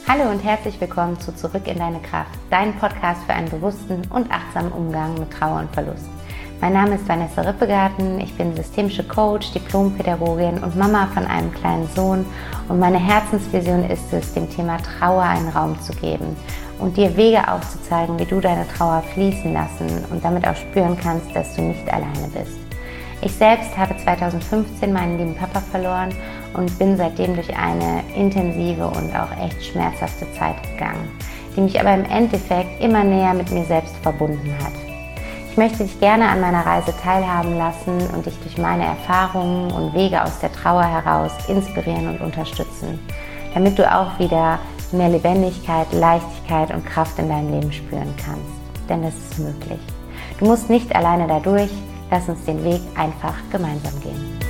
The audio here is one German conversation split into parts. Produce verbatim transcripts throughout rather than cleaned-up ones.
Hallo und herzlich willkommen zu Zurück in deine Kraft, dein Podcast für einen bewussten und achtsamen Umgang mit Trauer und Verlust. Mein Name ist Vanessa Rippegarten, ich bin systemische Coach, Diplompädagogin und Mama von einem kleinen Sohn und meine Herzensvision ist es, dem Thema Trauer einen Raum zu geben und dir Wege aufzuzeigen, wie du deine Trauer fließen lassen und damit auch spüren kannst, dass du nicht alleine bist. Ich selbst habe zweitausendfünfzehn meinen lieben Papa verloren und bin seitdem durch eine intensive und auch echt schmerzhafte Zeit gegangen, die mich aber im Endeffekt immer näher mit mir selbst verbunden hat. Ich möchte dich gerne an meiner Reise teilhaben lassen und dich durch meine Erfahrungen und Wege aus der Trauer heraus inspirieren und unterstützen, damit du auch wieder mehr Lebendigkeit, Leichtigkeit und Kraft in deinem Leben spüren kannst. Denn das ist möglich. Du musst nicht alleine dadurch. Lass uns den Weg einfach gemeinsam gehen.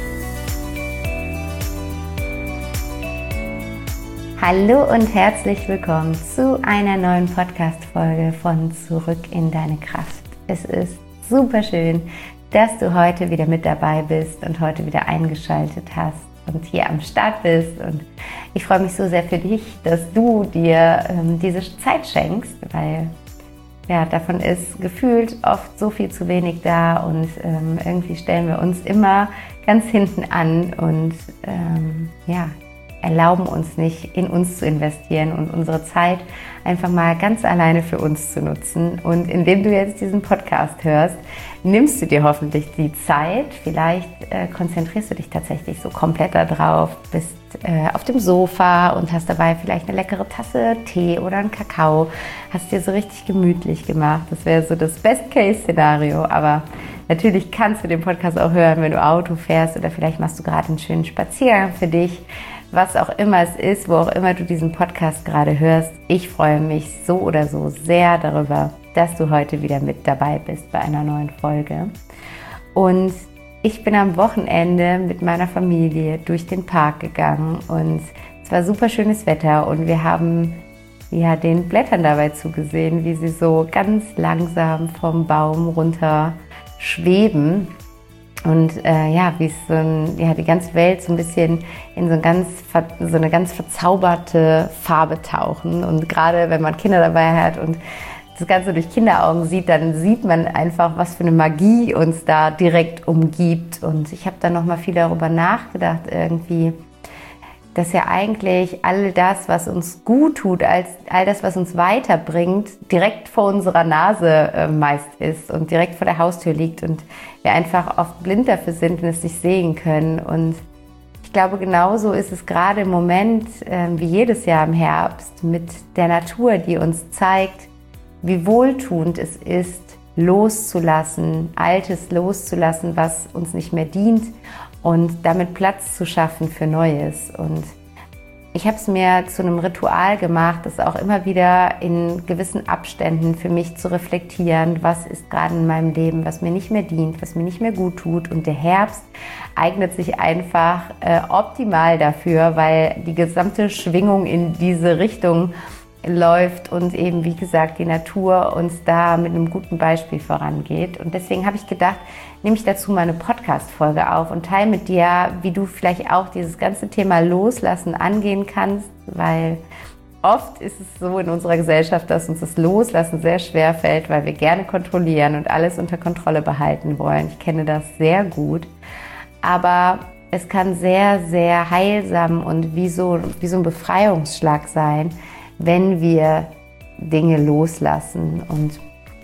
Hallo und herzlich willkommen zu einer neuen Podcast-Folge von Zurück in deine Kraft. Es ist super schön, dass du heute wieder mit dabei bist und heute wieder eingeschaltet hast und hier am Start bist. Und ich freue mich so sehr für dich, dass du dir ähm, diese Zeit schenkst, weil ja, davon ist gefühlt oft so viel zu wenig da und ähm, irgendwie stellen wir uns immer ganz hinten an und ähm, ja, erlauben uns nicht, in uns zu investieren und unsere Zeit einfach mal ganz alleine für uns zu nutzen. Und indem du jetzt diesen Podcast hörst, nimmst du dir hoffentlich die Zeit. Vielleicht äh, konzentrierst du dich tatsächlich so komplett da drauf, bist äh, auf dem Sofa und hast dabei vielleicht eine leckere Tasse Tee oder einen Kakao, hast dir so richtig gemütlich gemacht. Das wäre so das Best-Case-Szenario, aber natürlich kannst du den Podcast auch hören, wenn du Auto fährst oder vielleicht machst du gerade einen schönen Spaziergang für dich. Was auch immer es ist, wo auch immer du diesen Podcast gerade hörst. Ich freue mich so oder so sehr darüber, dass du heute wieder mit dabei bist bei einer neuen Folge. Und ich bin am Wochenende mit meiner Familie durch den Park gegangen und es war super schönes Wetter und wir haben ja den Blättern dabei zugesehen, wie sie so ganz langsam vom Baum runter schweben. Und äh, ja, wie es so ein, ja, die ganze Welt so ein bisschen in so, ein ganz, so eine ganz verzauberte Farbe tauchen. Und gerade wenn man Kinder dabei hat und das Ganze durch Kinderaugen sieht, dann sieht man einfach, was für eine Magie uns da direkt umgibt. Und ich habe dann nochmal viel darüber nachgedacht irgendwie, dass ja eigentlich all das, was uns gut tut, als all das, was uns weiterbringt, direkt vor unserer Nase äh, meist ist und direkt vor der Haustür liegt und wir einfach oft blind dafür sind und es nicht sehen können. Und ich glaube, genauso ist es gerade im Moment, äh, wie jedes Jahr im Herbst, mit der Natur, die uns zeigt, wie wohltuend es ist, loszulassen, Altes loszulassen, was uns nicht mehr dient, und damit Platz zu schaffen für Neues. Und ich habe es mir zu einem Ritual gemacht, das auch immer wieder in gewissen Abständen für mich zu reflektieren, was ist gerade in meinem Leben, was mir nicht mehr dient, was mir nicht mehr gut tut. Und der Herbst eignet sich einfach äh, optimal dafür, weil die gesamte Schwingung in diese Richtung läuft und eben, wie gesagt, die Natur uns da mit einem guten Beispiel vorangeht. Und deswegen habe ich gedacht, nehme ich dazu mal eine Podcast-Folge auf und teile mit dir, wie du vielleicht auch dieses ganze Thema Loslassen angehen kannst, weil oft ist es so in unserer Gesellschaft, dass uns das Loslassen sehr schwer fällt, weil wir gerne kontrollieren und alles unter Kontrolle behalten wollen. Ich kenne das sehr gut, aber es kann sehr, sehr heilsam und wie so, wie so ein Befreiungsschlag sein, wenn wir Dinge loslassen. Und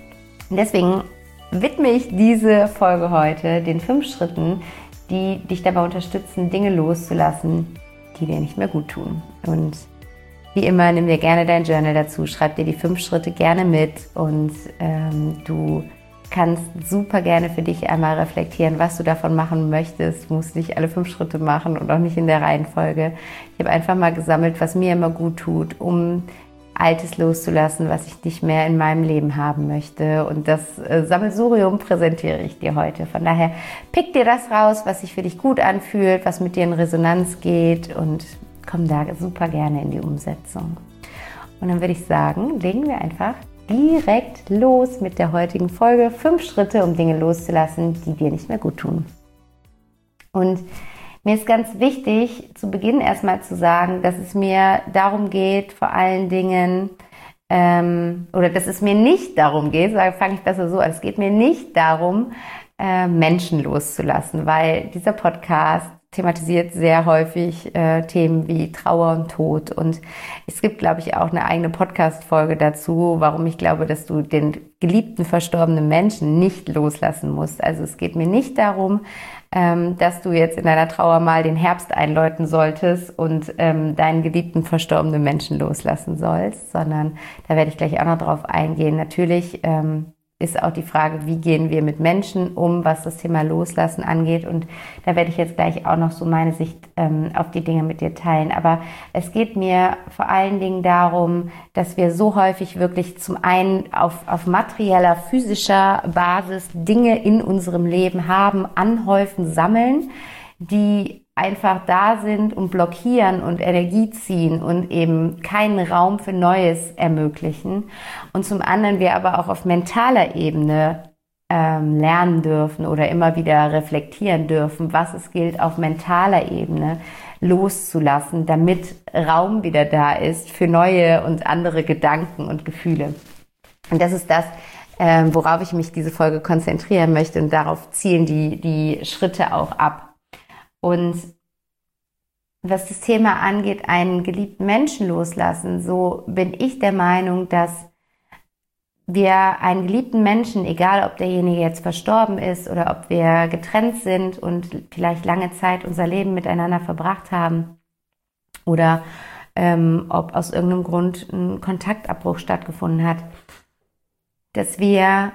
deswegen widme ich diese Folge heute den fünf Schritten, die dich dabei unterstützen, Dinge loszulassen, die dir nicht mehr gut tun. Und wie immer, nimm dir gerne dein Journal dazu, schreib dir die fünf Schritte gerne mit und ähm, du kannst super gerne für dich einmal reflektieren, was du davon machen möchtest. Du musst nicht alle fünf Schritte machen und auch nicht in der Reihenfolge. Ich habe einfach mal gesammelt, was mir immer gut tut, um Altes loszulassen, was ich nicht mehr in meinem Leben haben möchte. Und das äh, Sammelsurium präsentiere ich dir heute. Von daher pick dir das raus, was sich für dich gut anfühlt, was mit dir in Resonanz geht und komm da super gerne in die Umsetzung. Und dann würde ich sagen, legen wir einfach direkt los mit der heutigen Folge. Fünf Schritte, um Dinge loszulassen, die dir nicht mehr gut tun. Und Mir ist ganz wichtig, zu Beginn erstmal zu sagen, dass es mir darum geht, vor allen Dingen, ähm, oder dass es mir nicht darum geht, fange ich besser so an, es geht mir nicht darum, äh, Menschen loszulassen, weil dieser Podcast thematisiert sehr häufig äh, Themen wie Trauer und Tod. Und es gibt, glaube ich, auch eine eigene Podcast-Folge dazu, warum ich glaube, dass du den geliebten, verstorbenen Menschen nicht loslassen musst. Also es geht mir nicht darum, ähm, dass du jetzt in deiner Trauer mal den Herbst einläuten solltest und ähm, deinen geliebten, verstorbenen Menschen loslassen sollst, sondern da werde ich gleich auch noch drauf eingehen. Natürlich ähm, ist auch die Frage, wie gehen wir mit Menschen um, was das Thema Loslassen angeht. Und da werde ich jetzt gleich auch noch so meine Sicht ähm, auf die Dinge mit dir teilen. Aber es geht mir vor allen Dingen darum, dass wir so häufig wirklich zum einen auf, auf materieller, physischer Basis Dinge in unserem Leben haben, anhäufen, sammeln, die einfach da sind und blockieren und Energie ziehen und eben keinen Raum für Neues ermöglichen. Und zum anderen wir aber auch auf mentaler Ebene ähm, lernen dürfen oder immer wieder reflektieren dürfen, was es gilt, auf mentaler Ebene loszulassen, damit Raum wieder da ist für neue und andere Gedanken und Gefühle. Und das ist das, ähm, worauf ich mich diese Folge konzentrieren möchte, und darauf zielen die, die Schritte auch ab. Und was das Thema angeht, einen geliebten Menschen loslassen, so bin ich der Meinung, dass wir einen geliebten Menschen, egal ob derjenige jetzt verstorben ist oder ob wir getrennt sind und vielleicht lange Zeit unser Leben miteinander verbracht haben oder ähm, ob aus irgendeinem Grund ein Kontaktabbruch stattgefunden hat, dass wir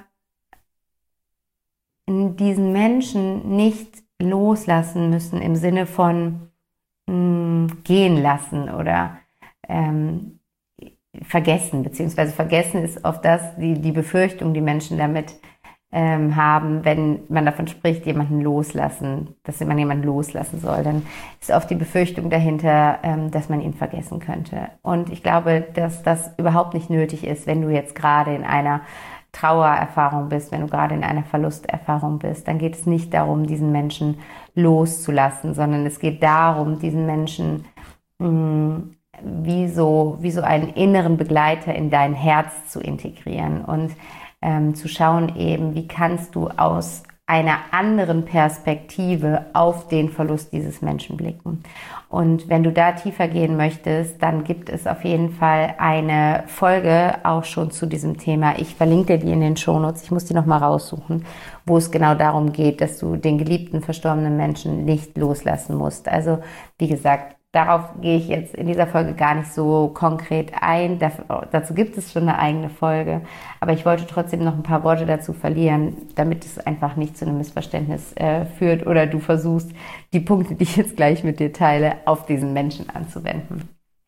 diesen Menschen nicht loslassen müssen im Sinne von mh, gehen lassen oder ähm, vergessen, beziehungsweise vergessen ist oft das, die, die Befürchtung, die Menschen damit ähm, haben, wenn man davon spricht, jemanden loslassen, dass man jemanden loslassen soll, dann ist oft die Befürchtung dahinter, ähm, dass man ihn vergessen könnte. Und ich glaube, dass das überhaupt nicht nötig ist, wenn du jetzt gerade in einer Trauererfahrung bist, wenn du gerade in einer Verlusterfahrung bist, dann geht es nicht darum, diesen Menschen loszulassen, sondern es geht darum, diesen Menschen mh, wie so, wie so einen inneren Begleiter in dein Herz zu integrieren und ähm, zu schauen eben, wie kannst du aus einer anderen Perspektive auf den Verlust dieses Menschen blicken. Und wenn du da tiefer gehen möchtest, dann gibt es auf jeden Fall eine Folge auch schon zu diesem Thema. Ich verlinke dir die in den Shownotes. Ich muss die nochmal raussuchen, wo es genau darum geht, dass du den geliebten, verstorbenen Menschen nicht loslassen musst. Also, wie gesagt, darauf gehe ich jetzt in dieser Folge gar nicht so konkret ein. Dafür, dazu gibt es schon eine eigene Folge. Aber ich wollte trotzdem noch ein paar Worte dazu verlieren, damit es einfach nicht zu einem Missverständnis äh, führt oder du versuchst, die Punkte, die ich jetzt gleich mit dir teile, auf diesen Menschen anzuwenden.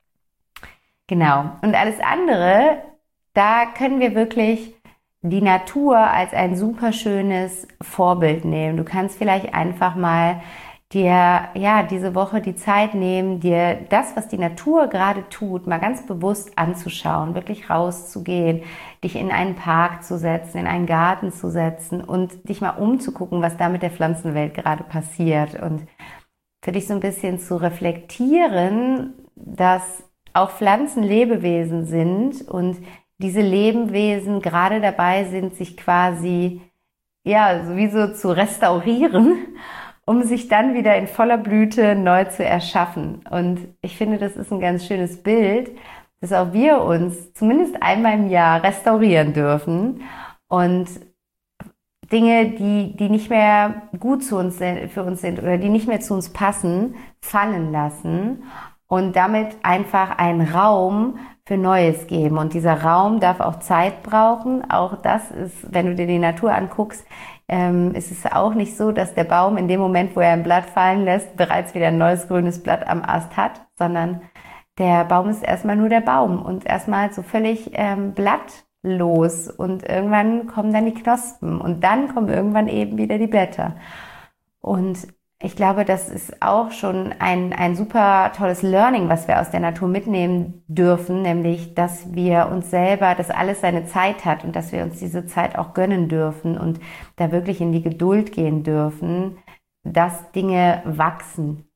Genau. Und alles andere, da können wir wirklich die Natur als ein super schönes Vorbild nehmen. Du kannst vielleicht einfach mal dir ja diese Woche die Zeit nehmen, dir das, was die Natur gerade tut, mal ganz bewusst anzuschauen, wirklich rauszugehen, dich in einen Park zu setzen, in einen Garten zu setzen und dich mal umzugucken, was da mit der Pflanzenwelt gerade passiert und für dich so ein bisschen zu reflektieren, dass auch Pflanzen Lebewesen sind und diese Lebewesen gerade dabei sind, sich quasi ja sowieso zu restaurieren, um sich dann wieder in voller Blüte neu zu erschaffen. Und ich finde, das ist ein ganz schönes Bild, dass auch wir uns zumindest einmal im Jahr restaurieren dürfen und Dinge, die, die nicht mehr gut zu uns sind, für uns sind oder die nicht mehr zu uns passen, fallen lassen und damit einfach einen Raum für Neues geben. Und dieser Raum darf auch Zeit brauchen. Auch das ist, wenn du dir die Natur anguckst, ähm, ist es auch nicht so, dass der Baum in dem Moment, wo er ein Blatt fallen lässt, bereits wieder ein neues grünes Blatt am Ast hat, sondern der Baum ist erstmal nur der Baum und erstmal so völlig ähm, blattlos und irgendwann kommen dann die Knospen und dann kommen irgendwann eben wieder die Blätter. Und ich glaube, das ist auch schon ein, ein super tolles Learning, was wir aus der Natur mitnehmen dürfen, nämlich, dass wir uns selber, dass alles seine Zeit hat und dass wir uns diese Zeit auch gönnen dürfen und da wirklich in die Geduld gehen dürfen, dass Dinge wachsen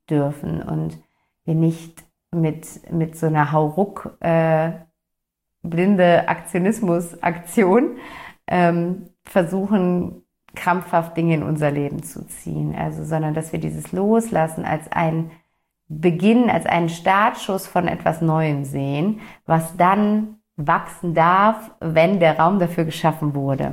dürfen und wir nicht mit, mit so einer Hauruck äh, blinde Aktionismus-Aktion ähm, versuchen, krampfhaft Dinge in unser Leben zu ziehen. Also, sondern dass wir dieses Loslassen als einen Beginn, als einen Startschuss von etwas Neuem sehen, was dann wachsen darf, wenn der Raum dafür geschaffen wurde.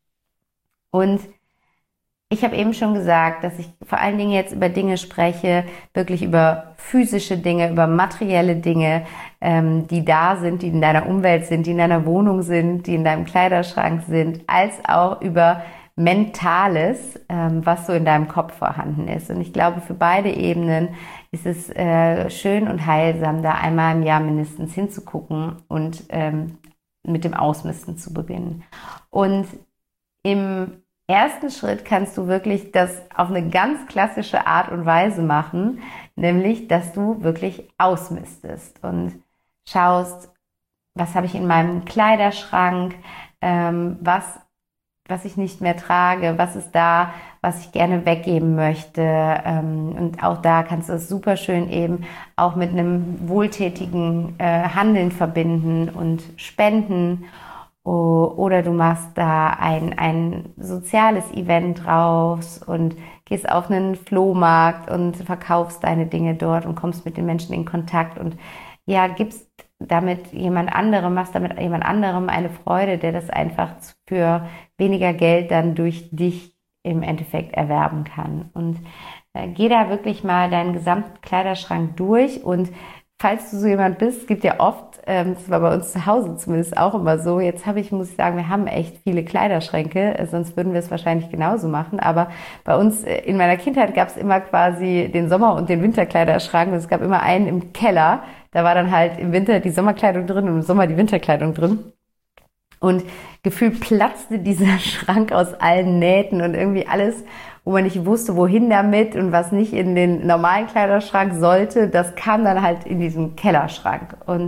Und ich habe eben schon gesagt, dass ich vor allen Dingen jetzt über Dinge spreche, wirklich über physische Dinge, über materielle Dinge, ähm, die da sind, die in deiner Umwelt sind, die in deiner Wohnung sind, die in deinem Kleiderschrank sind, als auch über Mentales, ähm, was so in deinem Kopf vorhanden ist. Und ich glaube, für beide Ebenen ist es äh, schön und heilsam, da einmal im Jahr mindestens hinzugucken und ähm, mit dem Ausmisten zu beginnen. Und im ersten Schritt kannst du wirklich das auf eine ganz klassische Art und Weise machen, nämlich, dass du wirklich ausmistest und schaust, was habe ich in meinem Kleiderschrank, ähm, was was ich nicht mehr trage, was ist da, was ich gerne weggeben möchte. Und auch da kannst du es super schön eben auch mit einem wohltätigen Handeln verbinden und spenden. Oder du machst da ein, ein soziales Event draus und gehst auf einen Flohmarkt und verkaufst deine Dinge dort und kommst mit den Menschen in Kontakt und ja, gibst damit jemand anderem, machst damit jemand anderem eine Freude, der das einfach für weniger Geld dann durch dich im Endeffekt erwerben kann. Und äh, geh da wirklich mal deinen gesamten Kleiderschrank durch und falls du so jemand bist, gibt ja oft, ähm, das war bei uns zu Hause zumindest auch immer so, jetzt habe ich, muss ich sagen, wir haben echt viele Kleiderschränke, äh, sonst würden wir es wahrscheinlich genauso machen, aber bei uns äh, in meiner Kindheit gab es immer quasi den Sommer- und den Winterkleiderschrank und es gab immer einen im Keller, da war dann halt im Winter die Sommerkleidung drin und im Sommer die Winterkleidung drin. Und gefühlt platzte dieser Schrank aus allen Nähten und irgendwie alles, wo man nicht wusste, wohin damit und was nicht in den normalen Kleiderschrank sollte, das kam dann halt in diesen Kellerschrank. Und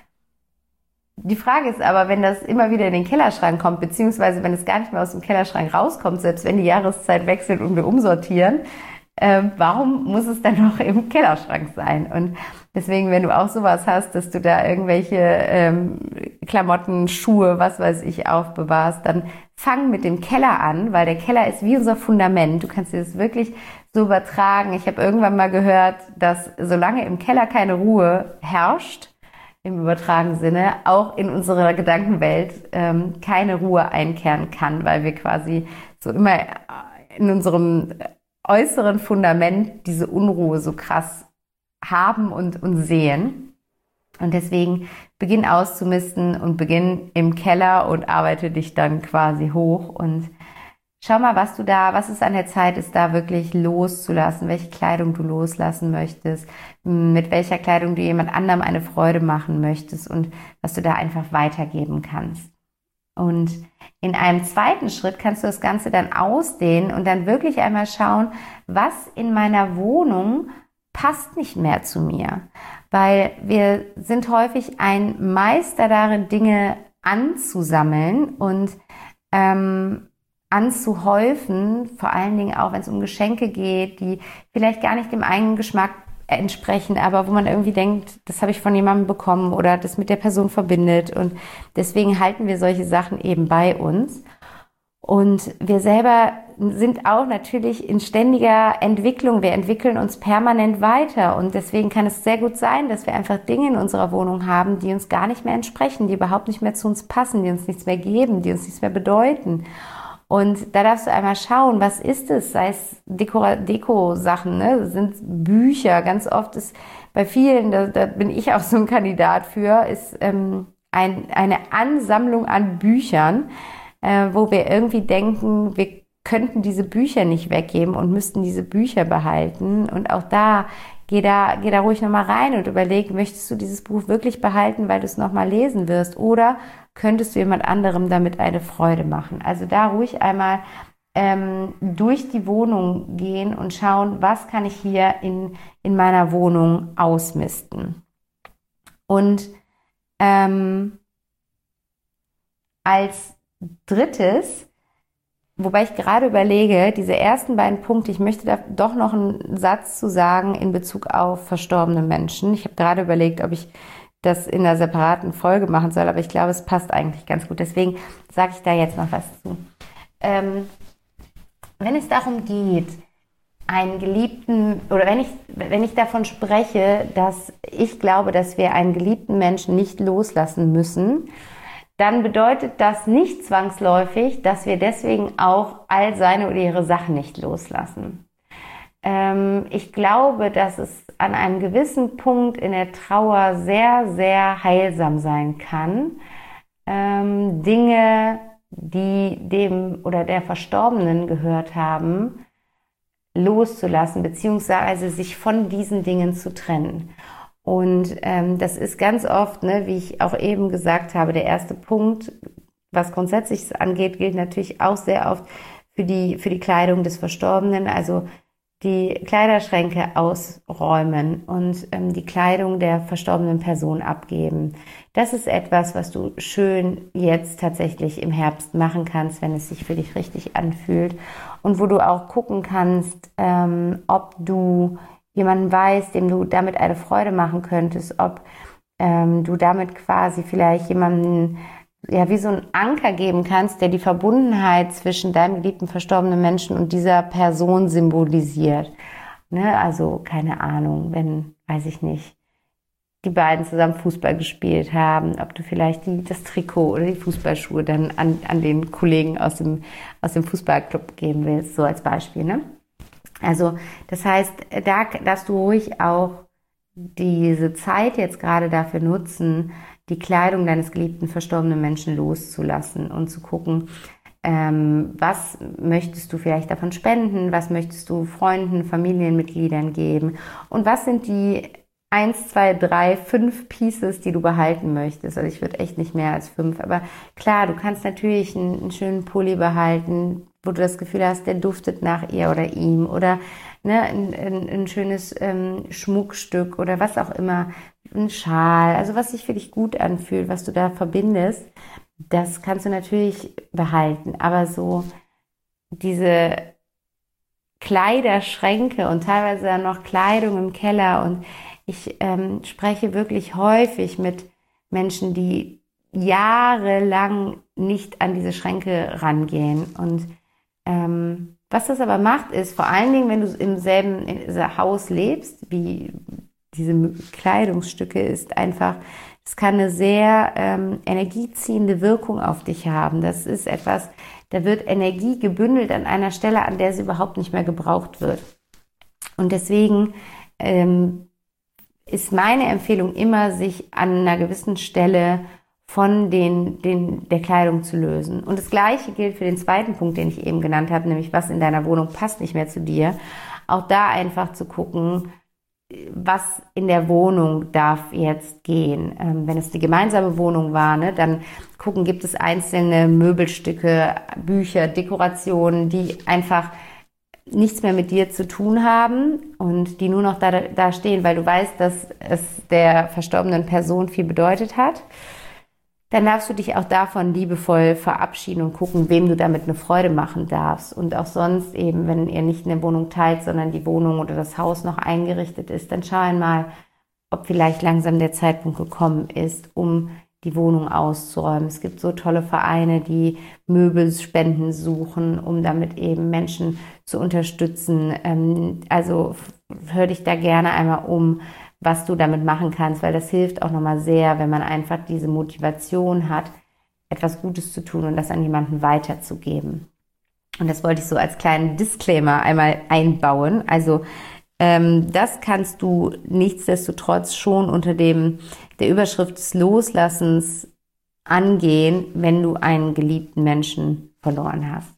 die Frage ist aber, wenn das immer wieder in den Kellerschrank kommt, beziehungsweise wenn es gar nicht mehr aus dem Kellerschrank rauskommt, selbst wenn die Jahreszeit wechselt und wir umsortieren, äh, warum muss es dann noch im Kellerschrank sein? Und deswegen, wenn du auch sowas hast, dass du da irgendwelche ähm, Klamotten, Schuhe, was weiß ich, aufbewahrst, dann fang mit dem Keller an, weil der Keller ist wie unser Fundament. Du kannst dir das wirklich so übertragen. Ich habe irgendwann mal gehört, dass solange im Keller keine Ruhe herrscht, im übertragenen Sinne, auch in unserer Gedankenwelt ähm, keine Ruhe einkehren kann, weil wir quasi so immer in unserem äußeren Fundament diese Unruhe so krass haben und, und sehen. Und deswegen beginn auszumisten und beginn im Keller und arbeite dich dann quasi hoch und schau mal, was du da, was es an der Zeit ist, da wirklich loszulassen, welche Kleidung du loslassen möchtest, mit welcher Kleidung du jemand anderem eine Freude machen möchtest und was du da einfach weitergeben kannst. Und in einem zweiten Schritt kannst du das Ganze dann ausdehnen und dann wirklich einmal schauen, was in meiner Wohnung passt nicht mehr zu mir. Weil wir sind häufig ein Meister darin, Dinge anzusammeln und ähm, anzuhäufen, vor allen Dingen auch, wenn es um Geschenke geht, die vielleicht gar nicht dem eigenen Geschmack entsprechen, aber wo man irgendwie denkt, das habe ich von jemandem bekommen oder das mit der Person verbindet und deswegen halten wir solche Sachen eben bei uns. Und wir selber sind auch natürlich in ständiger Entwicklung. Wir entwickeln uns permanent weiter und deswegen kann es sehr gut sein, dass wir einfach Dinge in unserer Wohnung haben, die uns gar nicht mehr entsprechen, die überhaupt nicht mehr zu uns passen, die uns nichts mehr geben, die uns nichts mehr bedeuten. Und da darfst du einmal schauen, was ist es? Sei es Deko-Sachen, ne? Das sind Bücher. Ganz oft ist bei vielen, da, da bin ich auch so ein Kandidat für, ist ähm, ein, eine Ansammlung an Büchern, äh, wo wir irgendwie denken, wir könnten diese Bücher nicht weggeben und müssten diese Bücher behalten. Und auch da, geh da, geh da ruhig nochmal rein und überleg, möchtest du dieses Buch wirklich behalten, weil du es nochmal lesen wirst? Oder könntest du jemand anderem damit eine Freude machen? Also da ruhig einmal ähm, durch die Wohnung gehen und schauen, was kann ich hier in, in meiner Wohnung ausmisten. Und ähm, als drittes wobei ich gerade überlege, diese ersten beiden Punkte, ich möchte da doch noch einen Satz zu sagen in Bezug auf verstorbene Menschen. Ich habe gerade überlegt, ob ich das in einer separaten Folge machen soll, aber ich glaube, es passt eigentlich ganz gut. Deswegen sage ich da jetzt noch was zu. Ähm, wenn es darum geht, einen geliebten, oder wenn ich, wenn ich davon spreche, dass ich glaube, dass wir einen geliebten Menschen nicht loslassen müssen, dann bedeutet das nicht zwangsläufig, dass wir deswegen auch all seine oder ihre Sachen nicht loslassen. Ähm, ich glaube, dass es an einem gewissen Punkt in der Trauer sehr, sehr heilsam sein kann, ähm, Dinge, die dem oder der Verstorbenen gehört haben, loszulassen, beziehungsweise sich von diesen Dingen zu trennen. Und ähm, das ist ganz oft, ne, wie ich auch eben gesagt habe, der erste Punkt, was Grundsätzliches angeht, gilt natürlich auch sehr oft für die, für die Kleidung des Verstorbenen, also die Kleiderschränke ausräumen und ähm, die Kleidung der verstorbenen Person abgeben. Das ist etwas, was du schön jetzt tatsächlich im Herbst machen kannst, wenn es sich für dich richtig anfühlt und wo du auch gucken kannst, ähm, ob du jemanden weißt, dem du damit eine Freude machen könntest, ob ähm, du damit quasi vielleicht jemanden, ja, wie so einen Anker geben kannst, der die Verbundenheit zwischen deinem geliebten verstorbenen Menschen und dieser Person symbolisiert. Ne? Also, keine Ahnung, wenn, weiß ich nicht, die beiden zusammen Fußball gespielt haben, ob du vielleicht die, das Trikot oder die Fußballschuhe dann an, an den Kollegen aus dem, aus dem Fußballclub geben willst, so als Beispiel, ne? Also, das heißt, da darfst du ruhig auch diese Zeit jetzt gerade dafür nutzen, die Kleidung deines geliebten verstorbenen Menschen loszulassen und zu gucken, ähm, was möchtest du vielleicht davon spenden, was möchtest du Freunden, Familienmitgliedern geben und was sind die eins, zwei, drei, fünf Pieces, die du behalten möchtest. Also ich würde echt nicht mehr als fünf, aber klar, du kannst natürlich einen, einen schönen Pulli behalten, wo du das Gefühl hast, der duftet nach ihr oder ihm oder ne, ein, ein, ein schönes ähm, Schmuckstück oder was auch immer, ein Schal, also was sich für dich gut anfühlt, was du da verbindest, das kannst du natürlich behalten, aber so diese Kleiderschränke und teilweise dann noch Kleidung im Keller und ich ähm, spreche wirklich häufig mit Menschen, die jahrelang nicht an diese Schränke rangehen und ähm, was das aber macht, ist vor allen Dingen, wenn du im selben Haus lebst, wie diese Kleidungsstücke, ist einfach, es kann eine sehr ähm, energieziehende Wirkung auf dich haben. Das ist etwas, da wird Energie gebündelt an einer Stelle, an der sie überhaupt nicht mehr gebraucht wird. Und deswegen ähm, ist meine Empfehlung immer, sich an einer gewissen Stelle von den, den, der Kleidung zu lösen. Und das Gleiche gilt für den zweiten Punkt, den ich eben genannt habe, nämlich was in deiner Wohnung passt nicht mehr zu dir. Auch da einfach zu gucken, was in der Wohnung darf jetzt gehen. Ähm, wenn es die gemeinsame Wohnung war, ne, dann gucken, gibt es einzelne Möbelstücke, Bücher, Dekorationen, die einfach nichts mehr mit dir zu tun haben und die nur noch da, da stehen, weil du weißt, dass es der verstorbenen Person viel bedeutet hat. Dann darfst du dich auch davon liebevoll verabschieden und gucken, wem du damit eine Freude machen darfst. Und auch sonst eben, wenn ihr nicht eine Wohnung teilt, sondern die Wohnung oder das Haus noch eingerichtet ist, dann schau einmal, ob vielleicht langsam der Zeitpunkt gekommen ist, um die Wohnung auszuräumen. Es gibt so tolle Vereine, die Möbelspenden suchen, um damit eben Menschen zu unterstützen. Also hör dich da gerne einmal um, was du damit machen kannst, weil das hilft auch nochmal sehr, wenn man einfach diese Motivation hat, etwas Gutes zu tun und das an jemanden weiterzugeben. Und das wollte ich so als kleinen Disclaimer einmal einbauen. Also ähm, das kannst du nichtsdestotrotz schon unter dem der Überschrift des Loslassens angehen, wenn du einen geliebten Menschen verloren hast.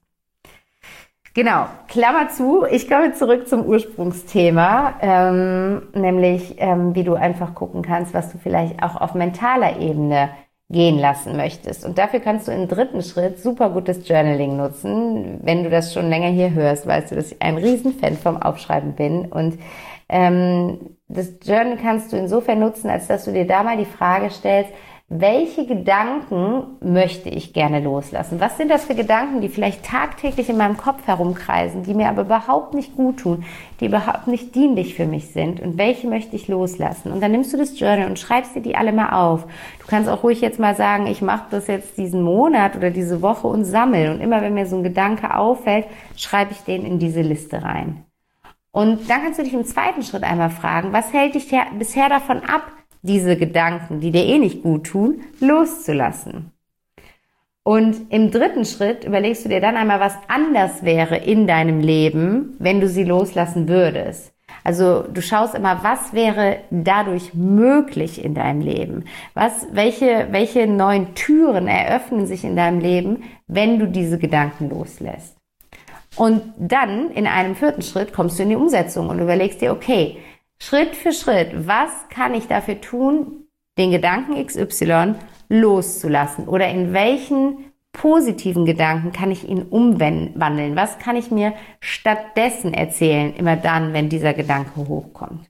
Genau, Klammer zu, ich komme zurück zum Ursprungsthema, ähm, nämlich ähm, wie du einfach gucken kannst, was du vielleicht auch auf mentaler Ebene gehen lassen möchtest. Und dafür kannst du im dritten Schritt super gutes Journaling nutzen. Wenn du das schon länger hier hörst, weißt du, dass ich ein Riesenfan vom Aufschreiben bin. Und ähm, das Journal kannst du insofern nutzen, als dass du dir da mal die Frage stellst, welche Gedanken möchte ich gerne loslassen? Was sind das für Gedanken, die vielleicht tagtäglich in meinem Kopf herumkreisen, die mir aber überhaupt nicht gut tun, die überhaupt nicht dienlich für mich sind? Und welche möchte ich loslassen? Und dann nimmst du das Journal und schreibst dir die alle mal auf. Du kannst auch ruhig jetzt mal sagen, ich mache das jetzt diesen Monat oder diese Woche und sammle. Und immer wenn mir so ein Gedanke auffällt, schreibe ich den in diese Liste rein. Und dann kannst du dich im zweiten Schritt einmal fragen, was hält dich bisher davon ab, diese Gedanken, die dir eh nicht gut tun, loszulassen. Und im dritten Schritt überlegst du dir dann einmal, was anders wäre in deinem Leben, wenn du sie loslassen würdest. Also du schaust immer, was wäre dadurch möglich in deinem Leben? Was, welche, welche neuen Türen eröffnen sich in deinem Leben, wenn du diese Gedanken loslässt? Und dann in einem vierten Schritt kommst du in die Umsetzung und überlegst dir, okay, Schritt für Schritt, was kann ich dafür tun, den Gedanken X Y loszulassen? Oder in welchen positiven Gedanken kann ich ihn umwandeln? Was kann ich mir stattdessen erzählen, immer dann, wenn dieser Gedanke hochkommt?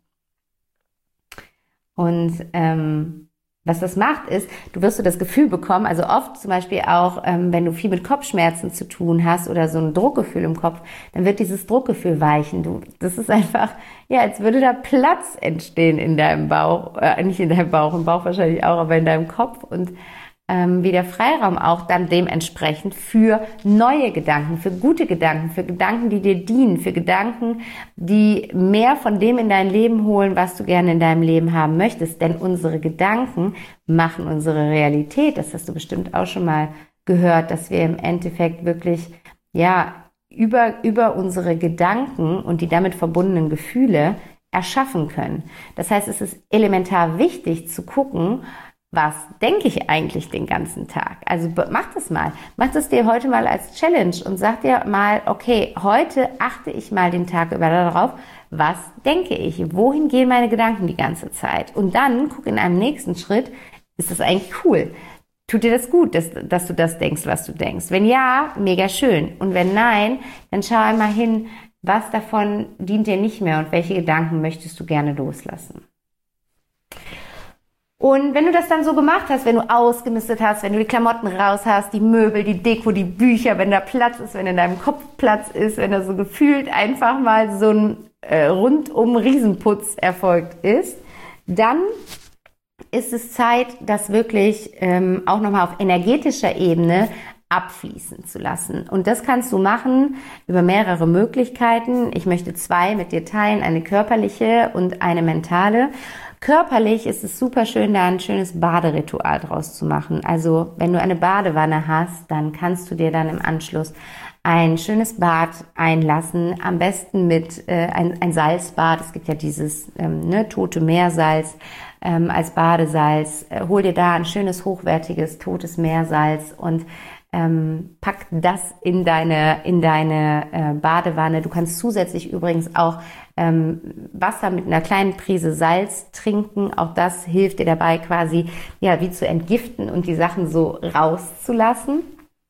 Und ähm, was das macht, ist, du wirst so das Gefühl bekommen, also oft zum Beispiel auch, ähm, wenn du viel mit Kopfschmerzen zu tun hast oder so ein Druckgefühl im Kopf, dann wird dieses Druckgefühl weichen. Du, das ist einfach, ja, als würde da Platz entstehen in deinem Bauch, äh, nicht in deinem Bauch, im Bauch wahrscheinlich auch, aber in deinem Kopf und ähm, wie der Freiraum auch dann dementsprechend für neue Gedanken, für gute Gedanken, für Gedanken, die dir dienen, für Gedanken, die mehr von dem in dein Leben holen, was du gerne in deinem Leben haben möchtest. Denn unsere Gedanken machen unsere Realität. Das hast du bestimmt auch schon mal gehört, dass wir im Endeffekt wirklich, ja, über, über unsere Gedanken und die damit verbundenen Gefühle erschaffen können. Das heißt, es ist elementar wichtig zu gucken, was denke ich eigentlich den ganzen Tag? Also mach das mal. Mach das dir heute mal als Challenge und sag dir mal, okay, heute achte ich mal den Tag über darauf, was denke ich? Wohin gehen meine Gedanken die ganze Zeit? Und dann guck in einem nächsten Schritt, ist das eigentlich cool? Tut dir das gut, dass, dass du das denkst, was du denkst? Wenn ja, mega schön. Und wenn nein, dann schau einmal hin, was davon dient dir nicht mehr und welche Gedanken möchtest du gerne loslassen? Und wenn du das dann so gemacht hast, wenn du ausgemistet hast, wenn du die Klamotten raus hast, die Möbel, die Deko, die Bücher, wenn da Platz ist, wenn in deinem Kopf Platz ist, wenn da so gefühlt einfach mal so ein äh, rundum Riesenputz erfolgt ist, dann ist es Zeit, das wirklich ähm, auch nochmal auf energetischer Ebene abfließen zu lassen. Und das kannst du machen über mehrere Möglichkeiten. Ich möchte zwei mit dir teilen, eine körperliche und eine mentale. Körperlich ist es super schön, da ein schönes Baderitual draus zu machen. Also wenn du eine Badewanne hast, dann kannst du dir dann im Anschluss ein schönes Bad einlassen, am besten mit äh, ein, ein Salzbad. Es gibt ja dieses ähm, ne, tote Meersalz ähm, als Badesalz. Äh, hol dir da ein schönes, hochwertiges, totes Meersalz und ähm, pack das in deine, in deine äh, Badewanne. Du kannst zusätzlich übrigens auch ähm, Wasser mit einer kleinen Prise Salz trinken. Auch das hilft dir dabei quasi, ja, wie zu entgiften und die Sachen so rauszulassen.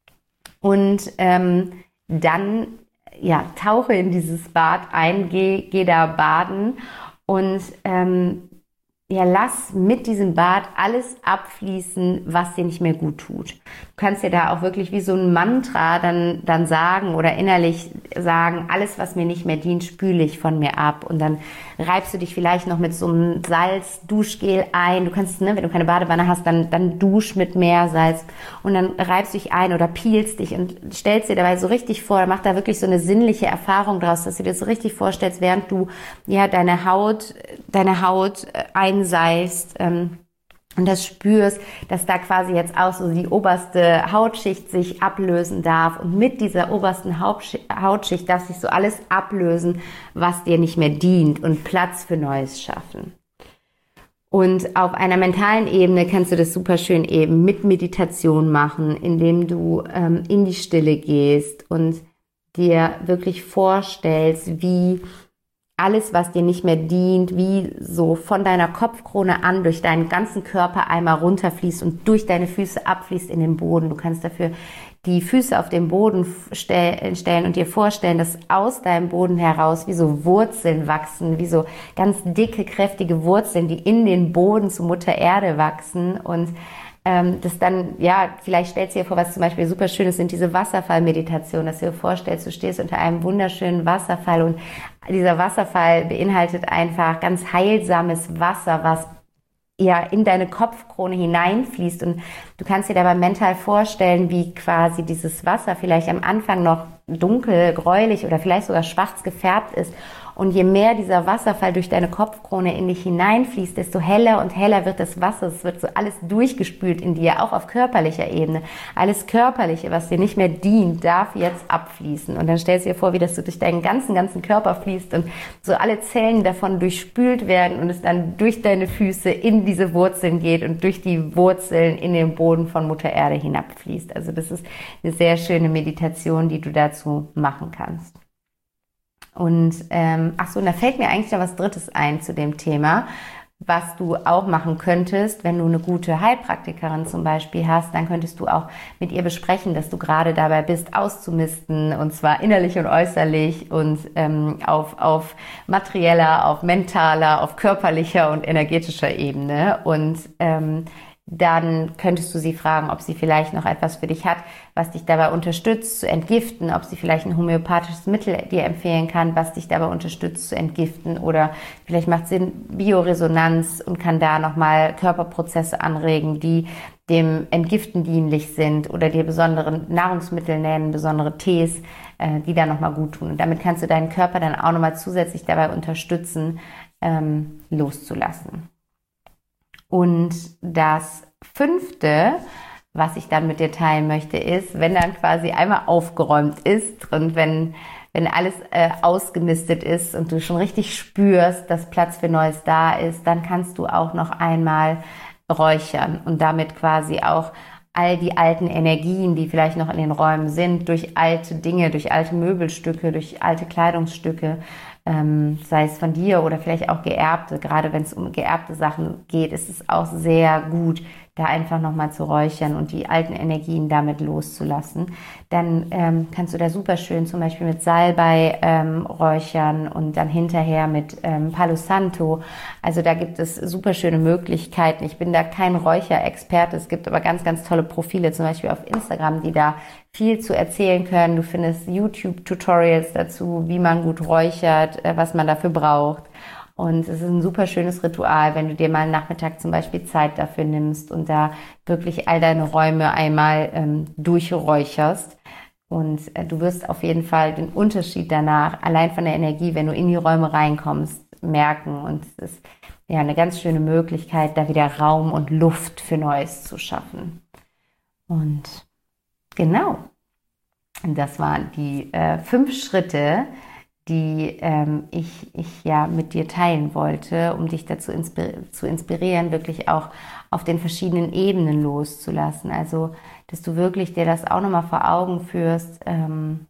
Und ähm, dann, ja, tauche in dieses Bad ein, geh, geh da baden und ähm, ja, lass mit diesem Bad alles abfließen, was dir nicht mehr gut tut. Du kannst dir da auch wirklich wie so ein Mantra dann, dann sagen oder innerlich sagen, alles, was mir nicht mehr dient, spüle ich von mir ab. Und dann reibst du dich vielleicht noch mit so einem Salz-Duschgel ein. Du kannst, ne, wenn du keine Badewanne hast, dann, dann dusch mit Meersalz. Und dann reibst du dich ein oder peelst dich und stellst dir dabei so richtig vor, mach da wirklich so eine sinnliche Erfahrung draus, dass du dir das so richtig vorstellst, während du ja deine Haut, deine Haut ein Seist, ähm, und das spürst, dass da quasi jetzt auch so die oberste Hautschicht sich ablösen darf und mit dieser obersten Hautschicht darf sich so alles ablösen, was dir nicht mehr dient und Platz für Neues schaffen. Und auf einer mentalen Ebene kannst du das super schön eben mit Meditation machen, indem du ähm, in die Stille gehst und dir wirklich vorstellst, wie alles, was dir nicht mehr dient, wie so von deiner Kopfkrone an durch deinen ganzen Körper einmal runterfließt und durch deine Füße abfließt in den Boden. Du kannst dafür die Füße auf den Boden stellen und dir vorstellen, dass aus deinem Boden heraus wie so Wurzeln wachsen, wie so ganz dicke, kräftige Wurzeln, die in den Boden zu Mutter Erde wachsen und ähm, das dann, ja, vielleicht stellst du dir vor, was zum Beispiel super schön ist, sind diese Wasserfallmeditationen, dass du dir vorstellst, du stehst unter einem wunderschönen Wasserfall und dieser Wasserfall beinhaltet einfach ganz heilsames Wasser, was ja in deine Kopfkrone hineinfließt und du kannst dir dabei mental vorstellen, wie quasi dieses Wasser vielleicht am Anfang noch dunkel, gräulich oder vielleicht sogar schwarz gefärbt ist. Und je mehr dieser Wasserfall durch deine Kopfkrone in dich hineinfließt, desto heller und heller wird das Wasser. Es wird so alles durchgespült in dir, auch auf körperlicher Ebene. Alles Körperliche, was dir nicht mehr dient, darf jetzt abfließen. Und dann stellst du dir vor, wie das so durch deinen ganzen, ganzen Körper fließt und so alle Zellen davon durchspült werden und es dann durch deine Füße in diese Wurzeln geht und durch die Wurzeln in den Boden von Mutter Erde hinabfließt. Also das ist eine sehr schöne Meditation, die du dazu machen kannst. Und ähm, ach so, und da fällt mir eigentlich noch was Drittes ein zu dem Thema, was du auch machen könntest, wenn du eine gute Heilpraktikerin zum Beispiel hast, dann könntest du auch mit ihr besprechen, dass du gerade dabei bist, auszumisten, und zwar innerlich und äußerlich und ähm, auf, auf materieller, auf mentaler, auf körperlicher und energetischer Ebene. Und ähm, dann könntest du sie fragen, ob sie vielleicht noch etwas für dich hat, was dich dabei unterstützt zu entgiften, ob sie vielleicht ein homöopathisches Mittel dir empfehlen kann, was dich dabei unterstützt zu entgiften, oder vielleicht macht sie Bioresonanz und kann da nochmal Körperprozesse anregen, die dem Entgiften dienlich sind, oder dir besondere Nahrungsmittel nennen, besondere Tees, äh, die da nochmal gut tun. Und damit kannst du deinen Körper dann auch nochmal zusätzlich dabei unterstützen, ähm, loszulassen. Und das Fünfte, was ich dann mit dir teilen möchte, ist, wenn dann quasi einmal aufgeräumt ist und wenn, wenn alles äh, ausgemistet ist und du schon richtig spürst, dass Platz für Neues da ist, dann kannst du auch noch einmal räuchern und damit quasi auch all die alten Energien, die vielleicht noch in den Räumen sind, durch alte Dinge, durch alte Möbelstücke, durch alte Kleidungsstücke, ähm, sei es von dir oder vielleicht auch geerbte. Gerade wenn es um geerbte Sachen geht, ist es auch sehr gut, da einfach nochmal zu räuchern und die alten Energien damit loszulassen. Dann ähm, kannst du da super schön zum Beispiel mit Salbei ähm, räuchern und dann hinterher mit ähm, Palo Santo. Also da gibt es super schöne Möglichkeiten. Ich bin da kein Räucherexperte. Es gibt aber ganz, ganz tolle Profile, zum Beispiel auf Instagram, die da viel zu erzählen können. Du findest YouTube-Tutorials dazu, wie man gut räuchert, äh, was man dafür braucht. Und es ist ein super schönes Ritual, wenn du dir mal einen Nachmittag zum Beispiel Zeit dafür nimmst und da wirklich all deine Räume einmal ähm, durchräucherst. Und äh, du wirst auf jeden Fall den Unterschied danach, allein von der Energie, wenn du in die Räume reinkommst, merken. Und es ist ja eine ganz schöne Möglichkeit, da wieder Raum und Luft für Neues zu schaffen. Und genau, das waren die äh, fünf Schritte, die ähm, ich, ich ja mit dir teilen wollte, um dich dazu inspir- zu inspirieren, wirklich auch auf den verschiedenen Ebenen loszulassen. Also, dass du wirklich dir das auch nochmal vor Augen führst, ähm,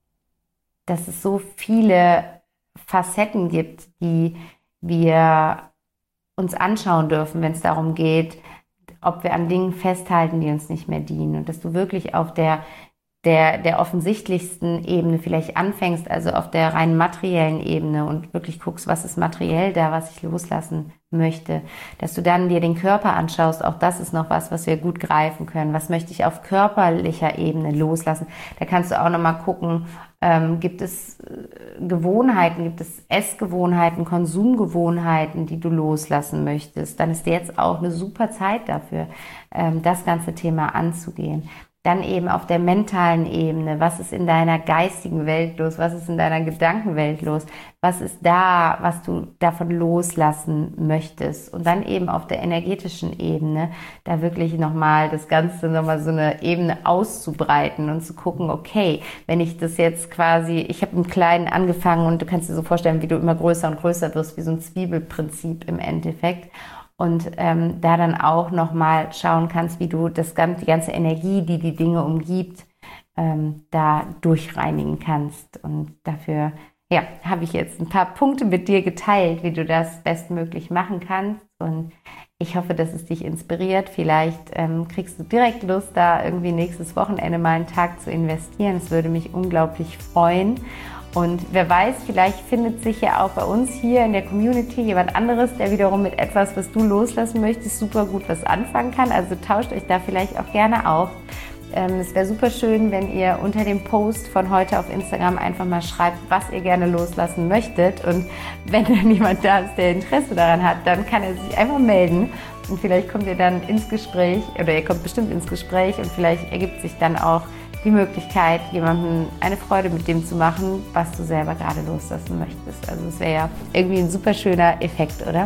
dass es so viele Facetten gibt, die wir uns anschauen dürfen, wenn es darum geht, ob wir an Dingen festhalten, die uns nicht mehr dienen. Und dass du wirklich auf der der der offensichtlichsten Ebene vielleicht anfängst, also auf der rein materiellen Ebene, und wirklich guckst, was ist materiell da, was ich loslassen möchte. Dass du dann dir den Körper anschaust, auch das ist noch was, was wir gut greifen können. Was möchte ich auf körperlicher Ebene loslassen? Da kannst du auch nochmal gucken, ähm, gibt es Gewohnheiten, gibt es Essgewohnheiten, Konsumgewohnheiten, die du loslassen möchtest? Dann ist jetzt auch eine super Zeit dafür, ähm, das ganze Thema anzugehen. Dann eben auf der mentalen Ebene, was ist in deiner geistigen Welt los, was ist in deiner Gedankenwelt los, was ist da, was du davon loslassen möchtest. Und dann eben auf der energetischen Ebene, da wirklich nochmal das Ganze nochmal so eine Ebene auszubreiten und zu gucken, okay, wenn ich das jetzt quasi, ich habe im Kleinen angefangen und du kannst dir so vorstellen, wie du immer größer und größer wirst, wie so ein Zwiebelprinzip im Endeffekt. Und ähm, da dann auch nochmal schauen kannst, wie du das ganze, die ganze Energie, die die Dinge umgibt, ähm, da durchreinigen kannst. Und dafür, ja, habe ich jetzt ein paar Punkte mit dir geteilt, wie du das bestmöglich machen kannst. Und ich hoffe, dass es dich inspiriert. Vielleicht ähm, kriegst du direkt Lust, da irgendwie nächstes Wochenende mal einen Tag zu investieren. Es würde mich unglaublich freuen. Und wer weiß, vielleicht findet sich ja auch bei uns hier in der Community jemand anderes, der wiederum mit etwas, was du loslassen möchtest, super gut was anfangen kann. Also tauscht euch da vielleicht auch gerne auf. Ähm, es wäre super schön, wenn ihr unter dem Post von heute auf Instagram einfach mal schreibt, was ihr gerne loslassen möchtet. Und wenn dann jemand da ist, der Interesse daran hat, dann kann er sich einfach melden. Und vielleicht kommt ihr dann ins Gespräch, oder ihr kommt bestimmt ins Gespräch und vielleicht ergibt sich dann auch die Möglichkeit, jemandem eine Freude mit dem zu machen, was du selber gerade loslassen möchtest. Also es wäre ja irgendwie ein super schöner Effekt, oder?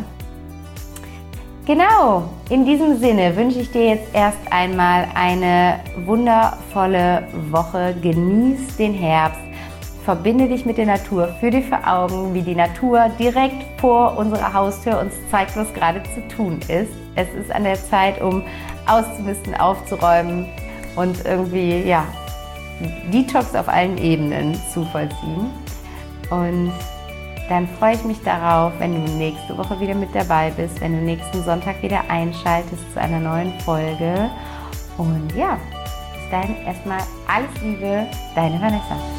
Genau, in diesem Sinne wünsche ich dir jetzt erst einmal eine wundervolle Woche. Genieß den Herbst, verbinde dich mit der Natur, führ dir vor Augen, wie die Natur direkt vor unserer Haustür uns zeigt, was gerade zu tun ist. Es ist an der Zeit, um auszumisten, aufzuräumen und irgendwie, ja, Detox auf allen Ebenen zu vollziehen. Und dann freue ich mich darauf, wenn du nächste Woche wieder mit dabei bist, wenn du nächsten Sonntag wieder einschaltest zu einer neuen Folge. Und ja, bis dahin erstmal alles Liebe, deine Vanessa.